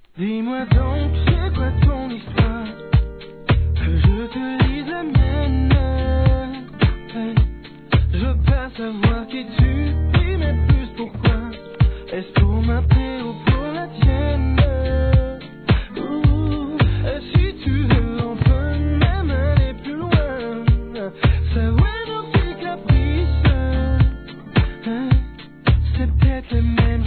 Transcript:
Dis-moi donc, c'est quoi ton histoire? Que je te lise la mienne. Hey, je veux pas savoir qui tu es, mais plus pourquoi. Est-ce pour ma paix ou pour la tienne? Et si tu veux enfin même aller plus loin, ça ouais, nos petits caprices, c'est peut-être les mêmes.